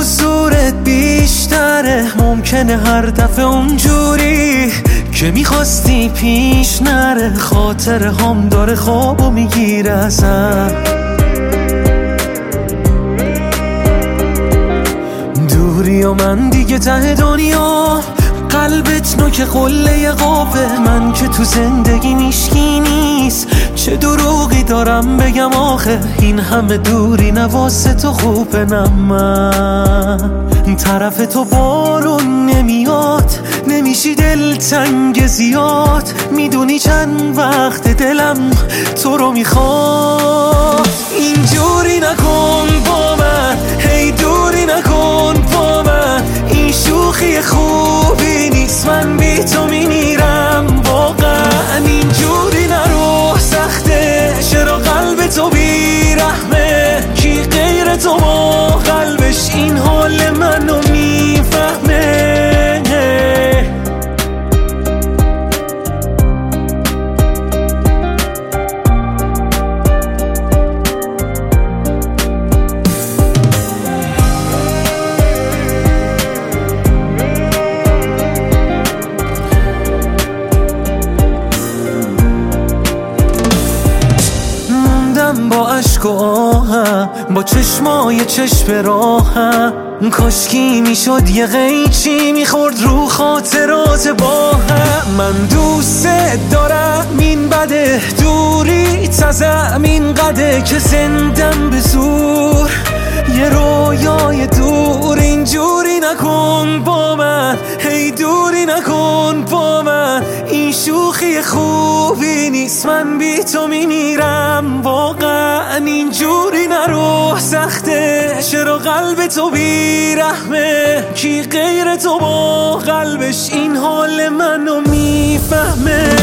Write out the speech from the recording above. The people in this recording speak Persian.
حضورت بیشتره، ممکنه هر دفعه اونجوری که میخواستی پیش نره. خاطره هم داره خوابو میگیره ازم، دوری و من دیگه ته دنیا. قلبت نوک قله قابه، من که تو زندگی میشکی نیست. چه دروغی دارم بگم آخه، این همه دوری نواسه تو خوبه. نه من طرف تو بارون نمیاد، نمیشی دلتنگ زیاد. میدونی چند وقت دلم تو رو میخواد. اینجوری نکن با من، هی دوری نکن با من. این شوخی خوبی نیست، من بی تو میمیرم واقعا. اینجوری نرو، سخته چرا قلب تو بیرحمه. کی غیر تو با قلبش این حال منو میفهمه. با عشق و آهم، با چشمای چشم راهم. کاشکی میشد یه قیچی میخورد رو خاطرات با هم. من دوست دارم این بده، دوری تزم این قده که زندم به زور یه رویای دور. اینجوری نکن با من، هی دوری نکن با من. این شوخی خوبی نیست، من بی تو میمیرم واقعا. اینجوری نرو، سخته چرا قلب تو بیرحمه. کی غیر تو با قلبش این حال منو میفهمه.